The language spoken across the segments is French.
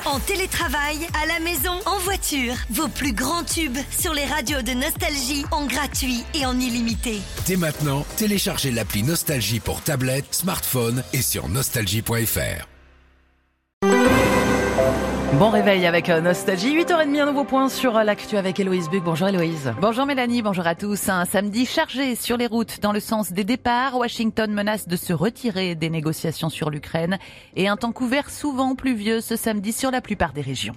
En télétravail, à la maison, en voiture. Vos plus grands tubes sur les radios de Nostalgie en gratuit et en illimité. Dès maintenant, téléchargez l'appli Nostalgie pour tablette, smartphone et sur nostalgie.fr. Bon réveil avec Nostalgie, 8h30, un nouveau point sur l'actu avec Héloïse Buc. Bonjour Héloïse. Bonjour Mélanie, bonjour à tous. Un samedi chargé sur les routes dans le sens des départs. Washington menace de se retirer des négociations sur l'Ukraine et un temps couvert souvent pluvieux ce samedi sur la plupart des régions.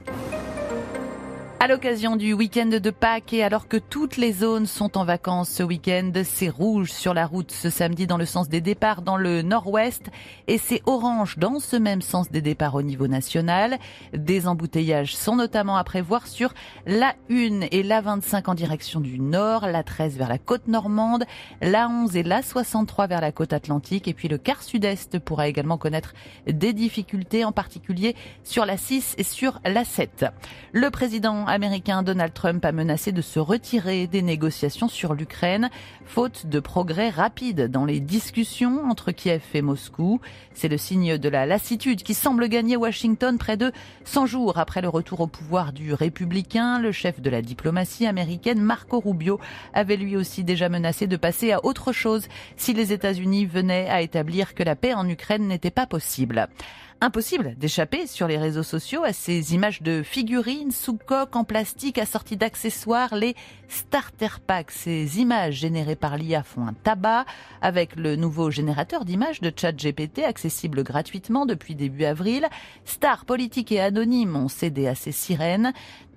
À l'occasion du week-end de Pâques et alors que toutes les zones sont en vacances ce week-end, c'est rouge sur la route ce samedi dans le sens des départs dans le nord-ouest et c'est orange dans ce même sens des départs au niveau national. Des embouteillages sont notamment à prévoir sur la 1 et la 25 en direction du nord, la 13 vers la côte normande, la 11 et la 63 vers la côte atlantique et puis le quart sud-est pourra également connaître des difficultés en particulier sur la 6 et sur la 7. Le président américain Donald Trump a menacé de se retirer des négociations sur l'Ukraine, faute de progrès rapides dans les discussions entre Kiev et Moscou. C'est le signe de la lassitude qui semble gagner Washington près de 100 jours après le retour au pouvoir du républicain. Le chef de la diplomatie américaine, Marco Rubio, avait lui aussi déjà menacé de passer à autre chose si les États-Unis venaient à établir que la paix en Ukraine n'était pas possible. Impossible d'échapper sur les réseaux sociaux à ces images de figurines sous coque en plastique assorties d'accessoires, les starter packs. Ces images générées par l'IA font un tabac avec le nouveau générateur d'images de ChatGPT accessible gratuitement depuis début avril. Stars politiques et anonymes ont cédé à ces sirènes.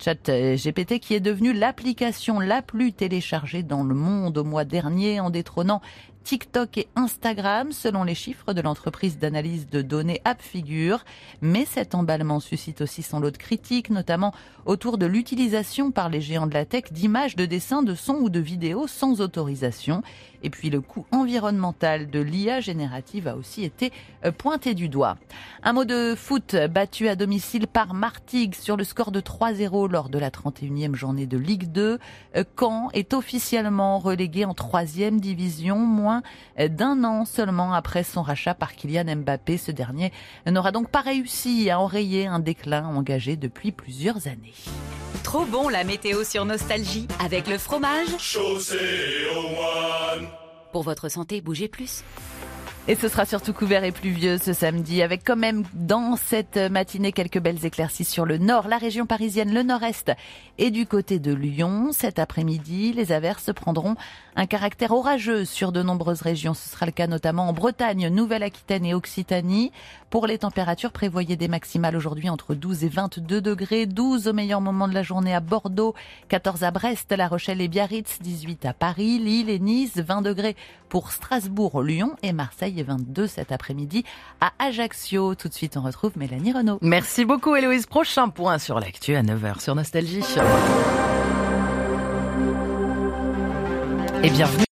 ChatGPT qui est devenu l'application la plus téléchargée dans le monde au mois dernier en détrônant TikTok et Instagram, selon les chiffres de l'entreprise d'analyse de données AppFigure. Mais cet emballement suscite aussi son lot de critiques, notamment autour de l'utilisation par les géants de la tech d'images, de dessins, de sons ou de vidéos sans autorisation. Et puis le coût environnemental de l'IA générative a aussi été pointé du doigt. Un mot de foot battu à domicile par Martigues sur le score de 3-0 lors de la 31e journée de Ligue 2. Caen est officiellement relégué en 3e division, moins d'un an seulement après son rachat par Kylian Mbappé. Ce dernier n'aura donc pas réussi à enrayer un déclin engagé depuis plusieurs années. Trop bon la météo sur Nostalgie avec le fromage Chaussée au moine. Pour votre santé, bougez plus. Et ce sera surtout couvert et pluvieux ce samedi, avec quand même dans cette matinée quelques belles éclaircies sur le nord, la région parisienne, le nord-est et du côté de Lyon. Cet après-midi, les averses prendront un caractère orageux sur de nombreuses régions. Ce sera le cas notamment en Bretagne, Nouvelle-Aquitaine et Occitanie. Pour les températures, prévoyez des maximales aujourd'hui entre 12 et 22 degrés, 12 au meilleur moment de la journée à Bordeaux, 14 à Brest, La Rochelle et Biarritz, 18 à Paris, Lille et Nice, 20 degrés pour Strasbourg, Lyon et Marseille et 22 cet après-midi à Ajaccio. Tout de suite, on retrouve Mélanie Renaud. Merci beaucoup Héloïse. Prochain point sur l'actu à 9h sur Nostalgie. Et bienvenue.